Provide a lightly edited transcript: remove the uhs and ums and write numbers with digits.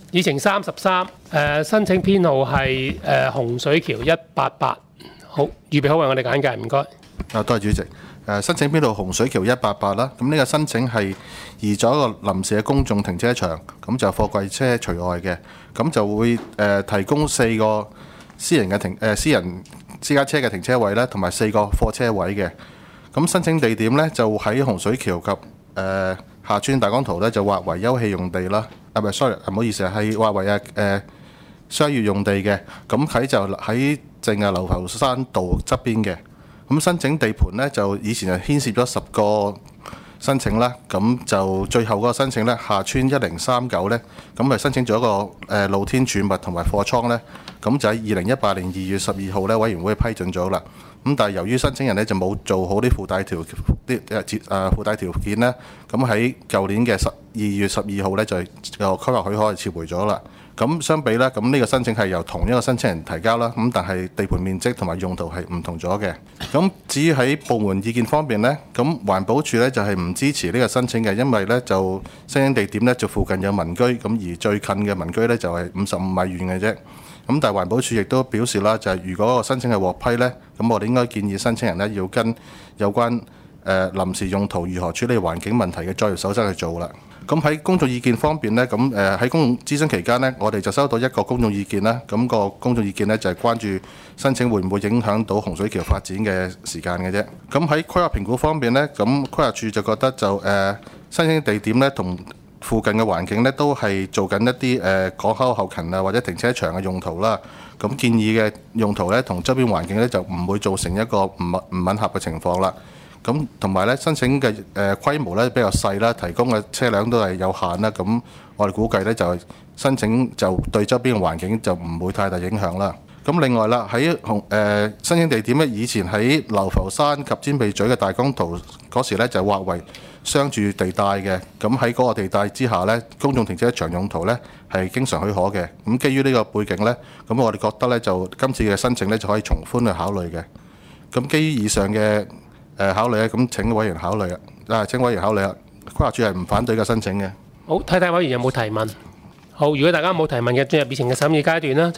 議程33，申請編號係洪水橋188。好，預備好為我哋簡介，唔該。 多謝主席。申請編號洪水橋188啦。咁呢個申請係移咗一個臨時嘅公眾停車場，咁就貨櫃車除外嘅，咁就會提供4個私人私家車嘅停車位啦，同埋4個貨車位嘅。咁申請地點呢，就喺洪水橋及下村大江圖呢，就劃為休憩用地啦。唔好意思，係劃為商業用地嘅。咁喺正嘅流浮山道側邊嘅。咁申請地盤呢，就以前係牽涉咗10個申請啦。咁就最後嗰個申請呢，下村1039呢，咁係申請咗一個露天儲物同埋貨倉呢。咁就喺2018年2月12號呢，委員會批准咗啦。咁但係由於申請人呢就冇做好啲附帶條件呢，咁喺舊年嘅2月12號呢，就個規劃許可係撤回咗啦。咁相比呢，咁呢個申請係由同一個申請人提交啦。咁但係地盤面積同埋用途係唔同咗嘅。咁至於喺部門意見方面呢，咁環保署呢就係唔支持呢個申請嘅，因為呢就申請地點呢就附近有民居，咁而最近嘅民居呢就係55米遠嘅啫。咁但係環保署亦都表示啦，就係如果個申請係獲批呢，咁我哋應該建議申請人呢要跟有關臨時用途如何處理環境問題嘅作業守則去做啦。咁喺公眾意見方面呢，咁喺公眾諮詢期間呢，我哋就收到一個公眾意見啦。咁個公眾意見呢，就係關注申請會唔會影響到洪水橋發展嘅時間嘅啫。咁喺規劃評估方面呢，咁規劃署就覺得就申請地點呢同附近嘅環境呢都係做緊一啲港口後勤啊或者停車場嘅用途啦。咁建議嘅用途呢同周邊環境呢就唔會造成一個唔吻合嘅情況啦。咁同埋咧，申請嘅規模咧比較細啦，提供嘅車輛都係有限啦。咁我哋估計咧就申請就對周邊嘅環境就唔會太大影響啦。咁另外啦，喺申請地點咧，以前喺流浮山及尖鼻咀嘅大江圖嗰時咧就劃為商住地帶嘅。咁喺嗰個地帶之下咧，公眾停車場用途咧係經常許可嘅。咁基於呢個背景咧，咁我哋覺得咧就今次嘅申請咧就可以從寬去考慮嘅。咁基於以上嘅考慮咧，咁請委員考慮啊！請委員考慮啊！規劃署係唔反對嘅申請嘅。 好，睇睇委員有冇提問。好，如果大家冇提問嘅，進入議程嘅審議階段啦。